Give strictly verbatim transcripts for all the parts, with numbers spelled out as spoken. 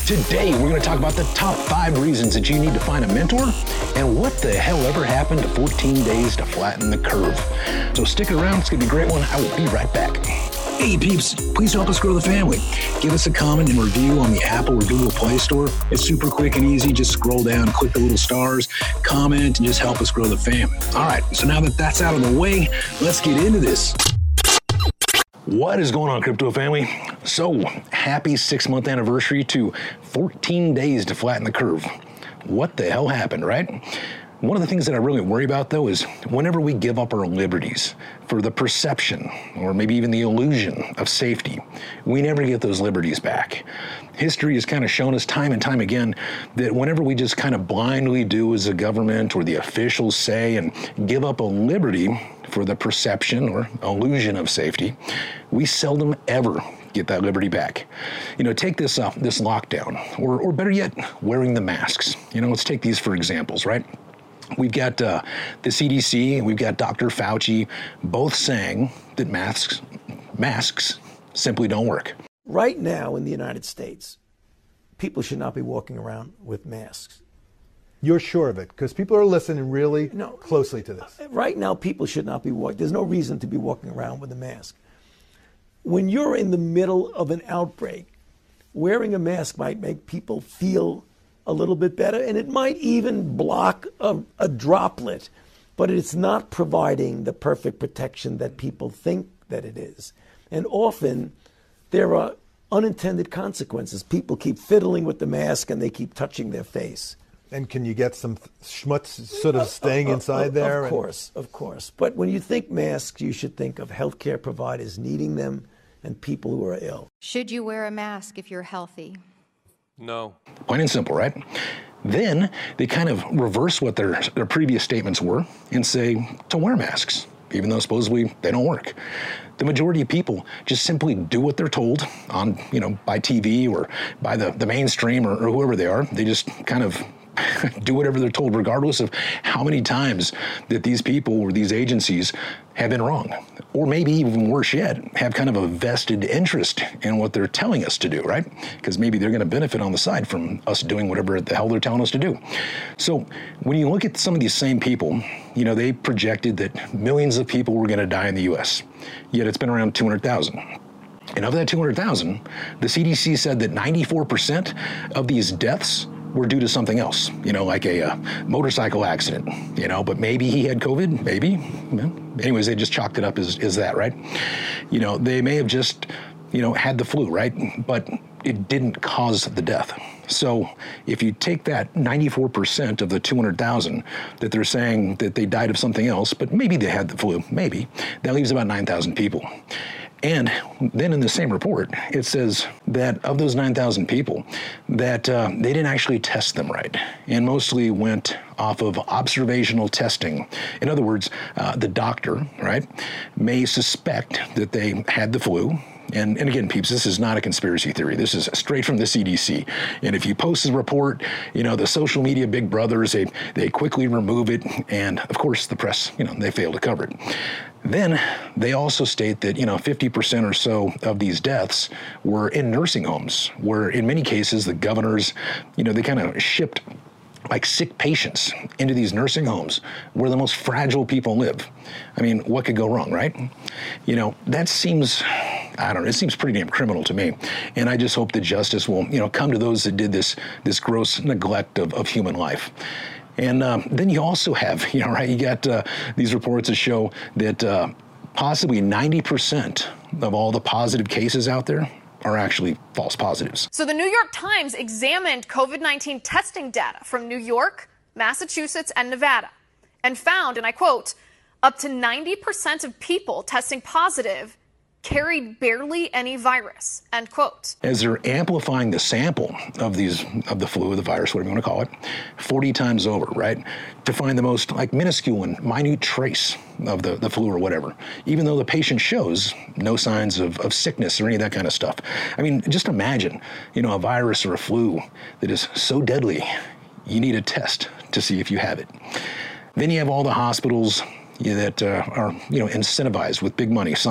Today, we're going to talk about the top five reasons that you need to find a mentor and what the hell ever happened to fourteen days to flatten the curve. So stick around. It's going to be a great one. I will be right back. Hey peeps, please help us grow the family. Give us a comment and review on the Apple or Google Play Store. It's super quick and easy. Just scroll down, click the little stars, comment, and just help us grow the family. All right, so now that that's out of the way, let's get into this. What is going on, crypto family? So, happy six-month anniversary to fourteen days to flatten the curve. What the hell happened, right? One of the things that I really worry about, though, is whenever we give up our liberties for the perception or maybe even the illusion of safety, we never get those liberties back. History has kind of shown us time and time again that whenever we just kind of blindly do as the government or the officials say and give up a liberty for the perception or illusion of safety, we seldom ever get that liberty back. You know, take this uh, this lockdown, or, or better yet, wearing the masks. You know, let's take these for examples, right? We've got uh, the C D C and we've got Doctor Fauci both saying that masks masks simply don't work. Right now in the United States, people should not be walking around with masks. You're sure of it? Because people are listening really no, closely to this. Right now, people should not be walking. There's no reason to be walking around with a mask. When you're in the middle of an outbreak, wearing a mask might make people feel a little bit better, and it might even block a, a droplet, but it's not providing the perfect protection that people think that it is. And often there are unintended consequences. People keep fiddling with the mask and they keep touching their face. And can you get some schmutz sort of staying uh, inside uh, there? Of course, of course. But when you think masks, you should think of healthcare providers needing them and people who are ill. Should you wear a mask if you're healthy? No. Plain and simple, right? Then they kind of reverse what their, their previous statements were and say to wear masks, even though supposedly they don't work. The majority of people just simply do what they're told on, you know, by T V or by the, the mainstream or, or whoever they are. They just kind of do whatever they're told, regardless of how many times that these people or these agencies have been wrong. Or maybe even worse yet, have kind of a vested interest in what they're telling us to do, right? Because maybe they're going to benefit on the side from us doing whatever the hell they're telling us to do. So when you look at some of these same people, you know, they projected that millions of people were going to die in the U S, yet it's been around two hundred thousand. And of that two hundred thousand, the C D C said that ninety-four percent of these deaths were due to something else, you know, like a uh, motorcycle accident, you know, but maybe he had COVID, maybe. Well, anyways, they just chalked it up as, as that, right? You know, they may have just, you know, had the flu, right? But it didn't cause the death. So if you take that ninety-four percent of the two hundred thousand that they're saying that they died of something else, but maybe they had the flu, maybe, that leaves about nine thousand people. And then in the same report, it says that of those nine thousand people, that uh, they didn't actually test them right, and mostly went off of observational testing. In other words, uh, the doctor, right, may suspect that they had the flu. And, and again, peeps, this is not a conspiracy theory. This is straight from the C D C. And if you post a report, you know, the social media big brothers, they, they quickly remove it. And of course, the press, you know, they fail to cover it. Then they also state that, you know, fifty percent or so of these deaths were in nursing homes, where in many cases, the governors, you know, they kind of shipped like sick patients into these nursing homes where the most fragile people live. I mean, what could go wrong, right? You know, that seems, I don't know, it seems pretty damn criminal to me. And I just hope that justice will, you know, come to those that did this, this gross neglect of, of human life. And um, then you also have, you know, right, you got uh, these reports that show that uh, possibly ninety percent of all the positive cases out there are actually false positives. So the New York Times examined COVID nineteen testing data from New York, Massachusetts, and Nevada, and found, and I quote, up to ninety percent of people testing positive carried barely any virus, end quote. As they're amplifying the sample of these, of the flu, the virus, whatever you want to call it, forty times over, right? To find the most like minuscule and minute trace of the, the flu or whatever, even though the patient shows no signs of, of sickness or any of that kind of stuff. I mean, just imagine, you know, a virus or a flu that is so deadly, you need a test to see if you have it. Then you have all the hospitals that uh, are, you know, incentivized with big money, some in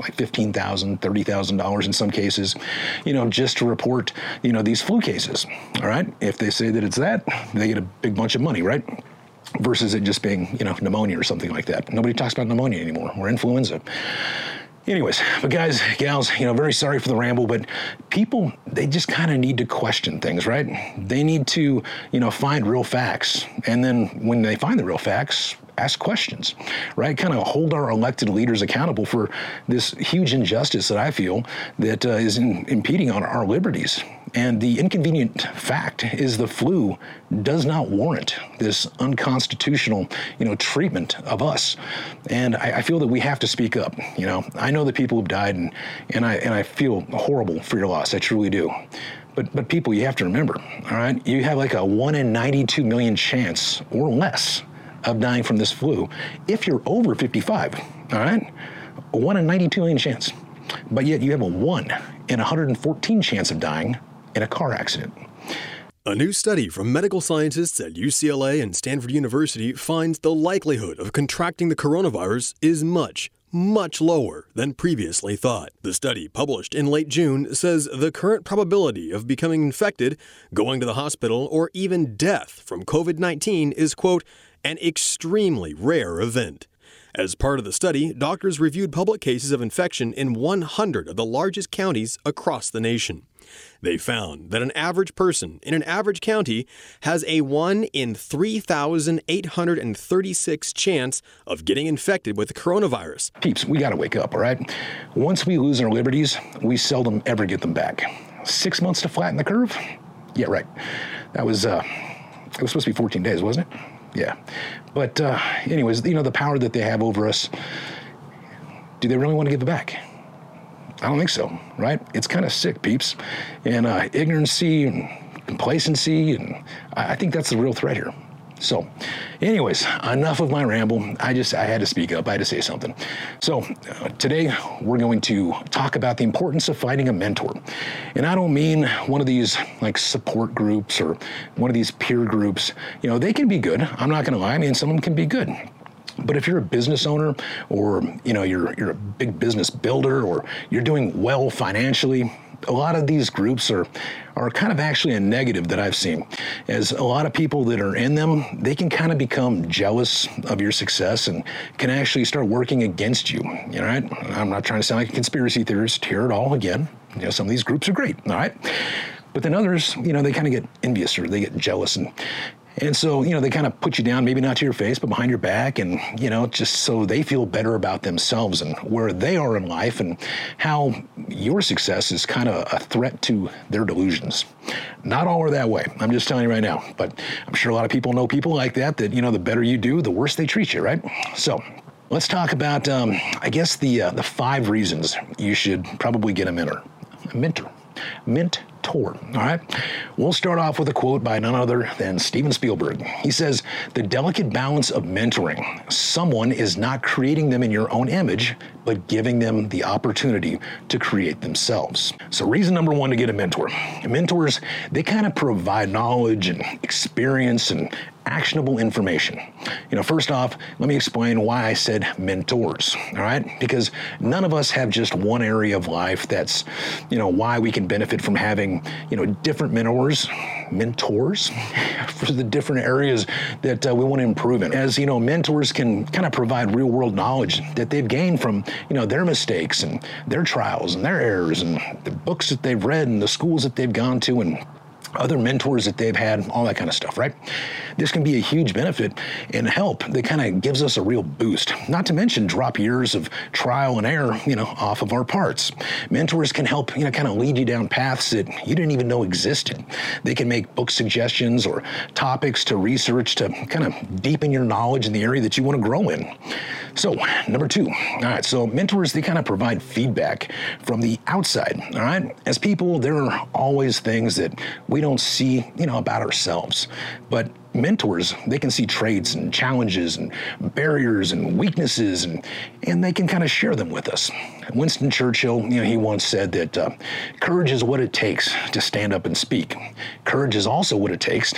like fifteen thousand dollars, thirty thousand dollars in some cases, you know, just to report, you know, these flu cases. All right. If they say that it's that, they get a big bunch of money, right? Versus it just being, you know, pneumonia or something like that. Nobody talks about pneumonia anymore, or influenza. Anyways, but guys, gals, you know, very sorry for the ramble, but people, they just kind of need to question things, right? They need to, you know, find real facts. And then when they find the real facts, ask questions, right? Kind of hold our elected leaders accountable for this huge injustice that I feel that uh, is in, impeding on our liberties. And the inconvenient fact is the flu does not warrant this unconstitutional, you know, treatment of us. And I, I feel that we have to speak up. You know, I know that people have died, and, and I and I feel horrible for your loss. I truly do. But but people, you have to remember, all right? You have like a one in ninety-two million chance or less of dying from this flu if you're over fifty-five, all right? A one in ninety-two million chance. But yet you have a one in one hundred fourteen chance of dying in a car accident. A new study from medical scientists at U C L A and Stanford University finds the likelihood of contracting the coronavirus is much, much lower than previously thought. The study, published in late June, says the current probability of becoming infected, going to the hospital, or even death from COVID nineteen is, quote, an extremely rare event. As part of the study, doctors reviewed public cases of infection in one hundred of the largest counties across the nation. They found that an average person in an average county has a one in three thousand eight hundred thirty-six chance of getting infected with the coronavirus. Peeps, we got to wake up, all right? Once we lose our liberties, we seldom ever get them back. Six months to flatten the curve? Yeah, right. That was, uh, it was supposed to be fourteen days, wasn't it? Yeah. But uh, anyways, you know, the power that they have over us, do they really want to give it back? I don't think so, right? It's kind of sick, peeps. And uh, ignorancy and complacency, and I think that's the real threat here. So anyways, enough of my ramble. I just, I had to speak up. I had to say something. So uh, today we're going to talk about the importance of finding a mentor. And I don't mean one of these like support groups or one of these peer groups. You know, they can be good. I'm not going to lie. I mean, some of them can be good. But if you're a business owner, or you know you're you're a big business builder, or you're doing well financially, a lot of these groups are are kind of actually a negative that I've seen. As a lot of people that are in them, they can kind of become jealous of your success and can actually start working against you. You know, right? I'm not trying to sound like a conspiracy theorist here at all. Again, you know, some of these groups are great. All right. But then others, you know, they kind of get envious or they get jealous, and And so, you know, they kind of put you down, maybe not to your face, but behind your back, and, you know, just so they feel better about themselves and where they are in life and how your success is kind of a threat to their delusions. Not all are that way. I'm just telling you right now. But I'm sure a lot of people know people like that, that, you know, the better you do, the worse they treat you, right? So let's talk about, um, I guess, the, uh, the five reasons you should probably get a mentor. A mentor. Mentor. All right. We'll start off with a quote by none other than Steven Spielberg. He says, "The delicate balance of mentoring. Someone is not creating them in your own image, but giving them the opportunity to create themselves." So reason number one to get a mentor. Mentors, they kind of provide knowledge and experience and actionable information. You know, first off, let me explain why I said mentors, all right? Because none of us have just one area of life. That's, you know, why we can benefit from having, you know, different mentors, mentors for the different areas that uh, we want to improve in. As, you know, mentors can kind of provide real world knowledge that they've gained from, you know, their mistakes and their trials and their errors and the books that they've read and the schools that they've gone to and other mentors that they've had, all that kind of stuff, right? This can be a huge benefit and help that kind of gives us a real boost. Not to mention drop years of trial and error, you know, off of our parts. Mentors can help, you know, kind of lead you down paths that you didn't even know existed. They can make book suggestions or topics to research to kind of deepen your knowledge in the area that you want to grow in. So, number two, all right, so mentors, they kind of provide feedback from the outside, all right? As people, there are always things that we don't see, you know, about ourselves. But mentors, they can see traits and challenges and barriers and weaknesses, and, and they can kind of share them with us. Winston Churchill, you know, he once said that uh, courage is what it takes to stand up and speak. Courage is also what it takes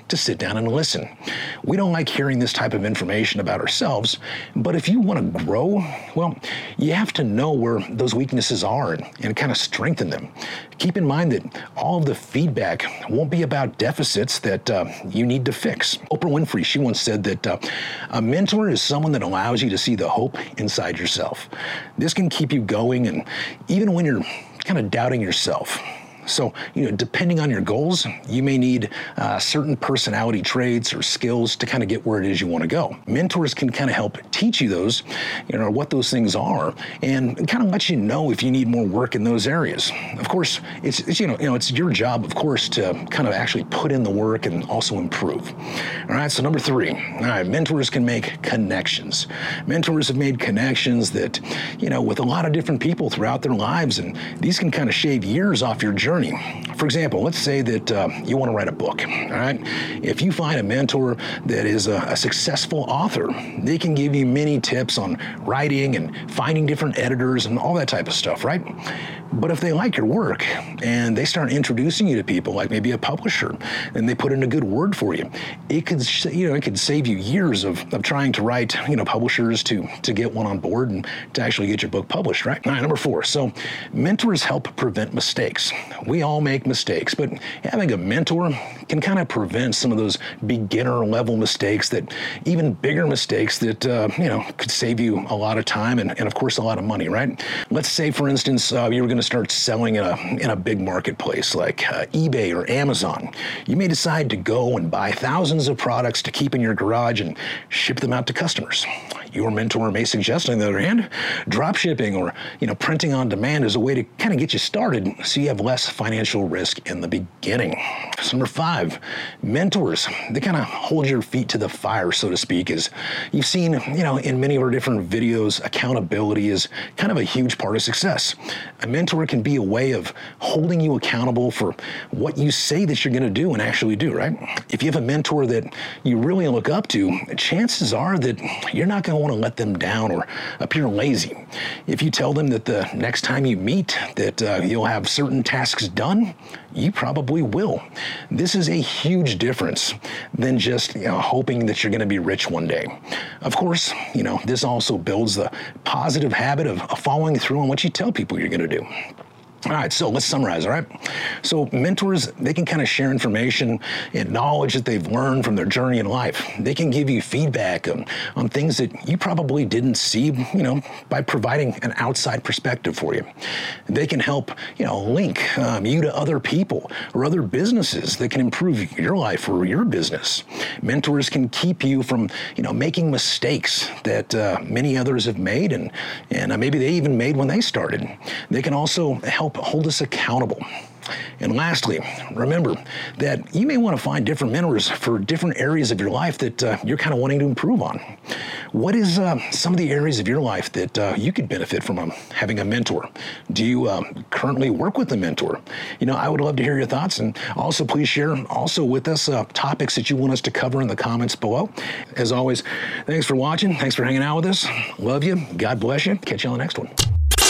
to sit down and listen. We don't like hearing this type of information about ourselves, but if you want to grow, well, you have to know where those weaknesses are and, and kind of strengthen them. Keep in mind that all of the feedback won't be about deficits that uh, you need to fix. Oprah Winfrey, she once said that uh, a mentor is someone that allows you to see the hope inside yourself. This can keep you going, and even when you're kind of doubting yourself. So, you know, depending on your goals, you may need uh, certain personality traits or skills to kind of get where it is you want to go. Mentors can kind of help teach you those, you know, what those things are, and kind of let you know if you need more work in those areas. Of course, it's, it's you know, you know, it's your job, of course, to kind of actually put in the work and also improve. All right. So number three, all right, mentors can make connections. Mentors have made connections that, you know, with a lot of different people throughout their lives, and these can kind of shave years off your journey. For example, let's say that uh, you want to write a book, all right? If you find a mentor that is a, a successful author, they can give you many tips on writing and finding different editors and all that type of stuff, right? But if they like your work and they start introducing you to people like maybe a publisher and they put in a good word for you, it could, you know, it could save you years of, of trying to write, you know, publishers to, to get one on board and to actually get your book published, right? All right, number four. So mentors help prevent mistakes. We all make mistakes, but having a mentor can kind of prevent some of those beginner level mistakes, that even bigger mistakes that, uh, you know, could save you a lot of time and, and of course, a lot of money, right? Let's say, for instance, uh, you were going to start selling in a, in a big marketplace like uh, eBay or Amazon. You may decide to go and buy thousands of products to keep in your garage and ship them out to customers. Your mentor may suggest, on the other hand, drop shipping or, you know, printing on demand as a way to kind of get you started so you have less financial risk in the beginning. So number five, mentors, they kind of hold your feet to the fire, so to speak. As you've seen, you know, in many of our different videos, accountability is kind of a huge part of success. A mentor can be a way of holding you accountable for what you say that you're going to do and actually do, right? If you have a mentor that you really look up to, chances are that you're not going to want to let them down or appear lazy. If you tell them that the next time you meet that uh, you'll have certain tasks done, you probably will. This is a huge difference than just, you know, hoping that you're going to be rich one day. Of course, you know, this also builds the positive habit of following through on what you tell people you're going to do. All right, so let's summarize, all right? So mentors, they can kind of share information and knowledge that they've learned from their journey in life. They can give you feedback on, on things that you probably didn't see, you know, by providing an outside perspective for you. They can help, you know, link um, you to other people or other businesses that can improve your life or your business. Mentors can keep you from, you know, making mistakes that uh, many others have made and, and uh, maybe they even made when they started. They can also help hold us accountable. And lastly, remember that you may want to find different mentors for different areas of your life that uh, you're kind of wanting to improve on. What is uh, some of the areas of your life that uh, you could benefit from um, having a mentor? Do you um, currently work with a mentor? You know, I would love to hear your thoughts, and also please share also with us uh, topics that you want us to cover in the comments below. As always, thanks for watching. Thanks for hanging out with us. Love you. God bless you. Catch you on the next one.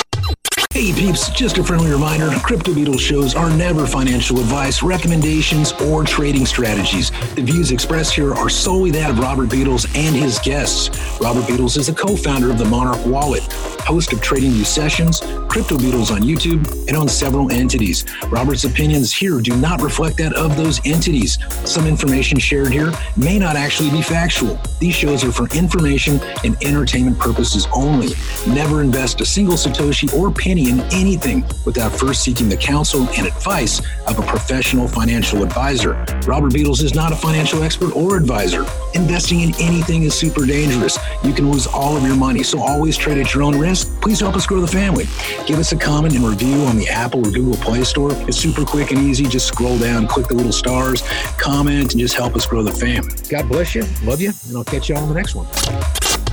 Hey peeps, just a friendly reminder, Crypto Beatles shows are never financial advice, recommendations, or trading strategies. The views expressed here are solely that of Robert Beatles and his guests. Robert Beatles is a co-founder of the Monarch Wallet, host of TradingView Sessions, Crypto Beatles on YouTube, and owns several entities. Robert's opinions here do not reflect that of those entities. Some information shared here may not actually be factual. These shows are for information and entertainment purposes only. Never invest a single Satoshi or penny in anything without first seeking the counsel and advice of a professional financial advisor. Robert Beatles is not a financial expert or advisor. Investing in anything is super dangerous. You can lose all of your money, so always trade at your own risk. Please help us grow the family. Give us a comment and review on the Apple or Google Play Store. It's super quick and easy. Just scroll down, click the little stars, comment, and just help us grow the fam. God bless you. Love you, and I'll catch you all on the next one.